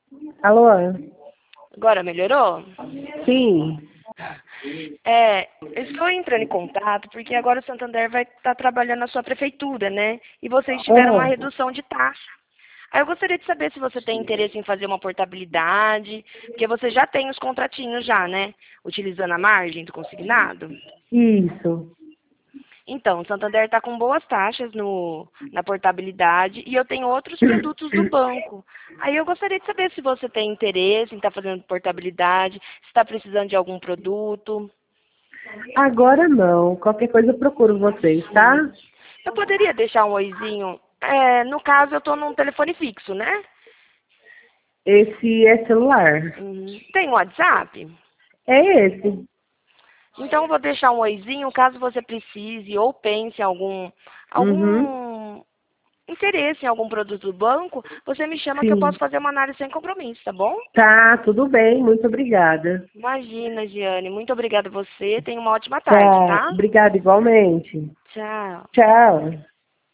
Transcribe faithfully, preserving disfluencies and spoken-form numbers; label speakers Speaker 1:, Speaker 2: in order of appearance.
Speaker 1: Alô?
Speaker 2: Agora melhorou?
Speaker 1: Sim.
Speaker 2: É, eu estou entrando em contato porque agora o Santander vai estar trabalhando na sua prefeitura, né? E vocês tiveram uma
Speaker 1: Aham.
Speaker 2: redução de taxa. Aí eu gostaria de saber se você tem interesse em fazer uma portabilidade, porque você já tem os contratinhos já, né? Utilizando a margem do consignado.
Speaker 1: Isso.
Speaker 2: Então, o Santander está com boas taxas no, na portabilidade e eu tenho outros produtos do banco. Aí eu gostaria de saber se você tem interesse em estar fazendo portabilidade, se está precisando de algum produto.
Speaker 1: Agora não. Qualquer coisa eu procuro vocês, tá?
Speaker 2: Hum. Eu poderia deixar um oizinho? É, no caso, eu estou num telefone fixo, né?
Speaker 1: Esse é celular.
Speaker 2: Uhum. Tem um WhatsApp?
Speaker 1: É esse.
Speaker 2: Então, eu vou deixar um oizinho caso você precise ou pense em algum,
Speaker 1: Uhum.
Speaker 2: algum interesse em algum produto do banco, você me chama que eu posso
Speaker 1: Sim.
Speaker 2: fazer uma análise sem compromisso, tá bom?
Speaker 1: Tá, tudo bem. Muito obrigada.
Speaker 2: Imagina, Giane. Muito obrigada a você. Tenha uma ótima tarde,
Speaker 1: Tá.
Speaker 2: tá?
Speaker 1: Obrigada igualmente.
Speaker 2: Tchau.
Speaker 1: Tchau.